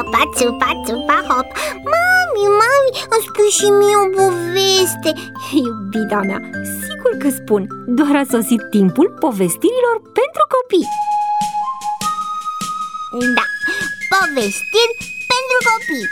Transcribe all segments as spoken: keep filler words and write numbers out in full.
țupa, țupa, țupa, hop. Mami, mami, îmi spui și mie o poveste. Iubita mea, sigur că spun. Doar a sosit timpul povestirilor pentru copii. Da, povestiri pentru copii.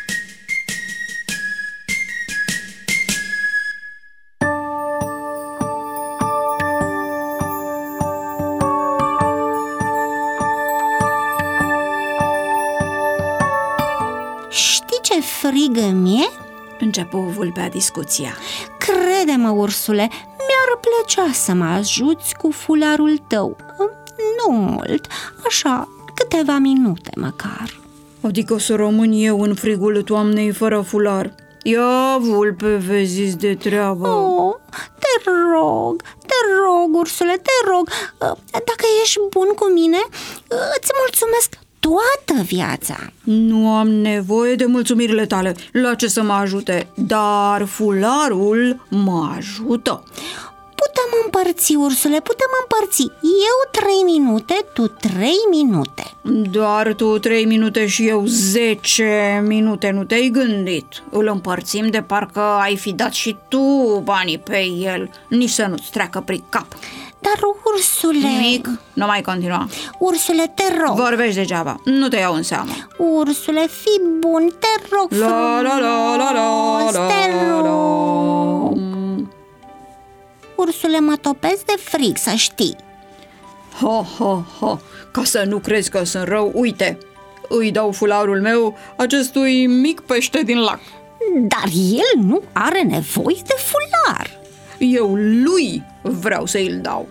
Știi ce frigă mie? Începu vulpea discuția. Crede-mă, ursule, mi-ar plăcea să mă ajuți cu fularul tău. Nu mult, așa, câteva minute măcar. Adică să rămân eu în frigul toamnei fără fular? Ia, vulpe, vezi de treabă. Oh, te rog, te rog, ursule, te rog. Dacă ești bun cu mine, îți mulțumesc toată viața. Nu am nevoie de mulțumirile tale. La ce să mă ajute? Dar fularul mă ajută. Putem împărți, ursule, putem împărți. Eu trei minute, tu trei minute. Doar tu trei minute și eu zece minute, nu te-ai gândit? Îl împărțim de parcă ai fi dat și tu banii pe el. Nici să nu-ți treacă prin cap. Dar, ursule... Nimic, nu mai continua. Ursule, te rog. Vorbești degeaba, nu te iau în seamă. Ursule, fii bun, te rog frumos. La la la la la la te la rog. Ursule, mă topesc de frig, să știi. Ha, ha, ha, ca să nu crezi că sunt rău, uite, îi dau fularul meu acestui mic pește din lac. Dar el nu are nevoie de fular. Eu lui vreau să îl dau.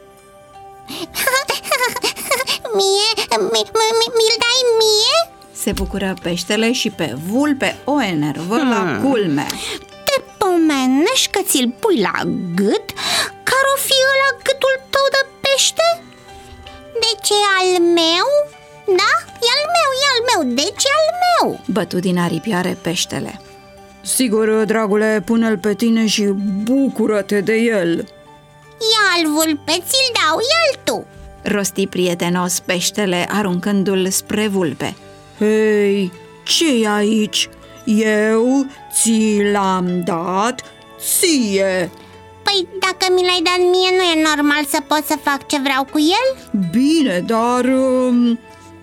Mie? Mi-l dai mie? Se bucură peștele și pe vulpe o enervă hmm. la culme. Te pomenești că ți-l pui la gât? Care-o fi ăla gâtul tău de pește? De ce al meu? Da? E al meu, e al meu, deci e al meu. Bătu din aripioare peștele. Sigur, dragule, pune-l pe tine și bucură-te de el. Ia-l, vulpe, ți-l dau, ia-l tu, rosti prietenos peștele, aruncându-l spre vulpe. Hei, ce-i aici? Eu ți l-am dat ție. Păi dacă mi l-ai dat mie, nu e normal să pot să fac ce vreau cu el? Bine, dar... Um...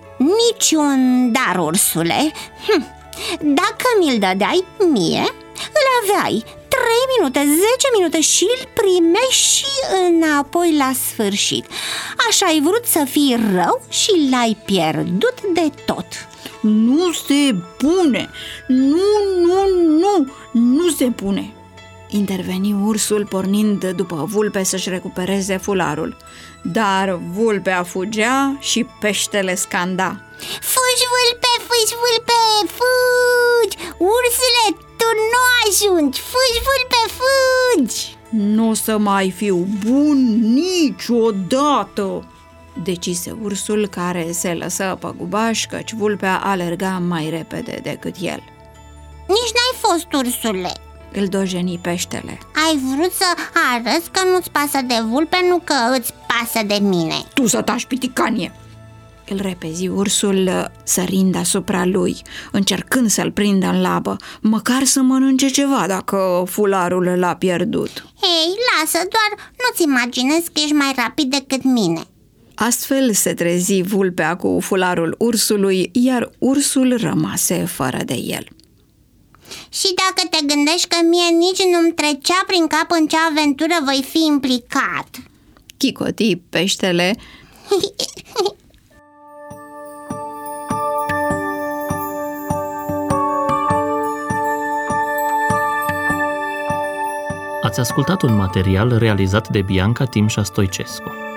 Niciun dar, ursule. hm. Dacă mi-l dădeai mie, îl aveai trei minute, zece minute și îl primești și înapoi la sfârșit. Așa ai vrut să fii rău și l-ai pierdut de tot. Nu se pune! Nu, nu, nu! Nu se pune! Interveni ursul pornind după vulpe să-și recupereze fularul. Dar vulpea fugea și peștele scanda. Fugi, vulpe, fugi, vulpe, fugi! Ursule, tu nu ajungi! Fugi, vulpe, fugi! Nu o să mai fiu bun niciodată! Decise ursul, care se lăsă păgubaș, căci vulpea alerga mai repede decât el. Nici n-ai fost, ursule! Îl dojeni peștele. Ai vrut să arăți că nu-ți pasă de vulpe, nu că îți pasă de mine. Tu să taci, piticanie! Îl repezi ursul, sărind asupra lui, încercând să-l prindă în labă, măcar să mănânce ceva dacă fularul l-a pierdut. Hei, lasă, doar nu-ți imaginezi că ești mai rapid decât mine. Astfel se trezi vulpea cu fularul ursului, iar ursul rămase fără de el. Și dacă te gândești că mie nici nu-mi trecea prin cap în ce aventură voi fi implicat, chicoti peștele. Ați ascultat un material realizat de Bianca Timșa Stoicescu.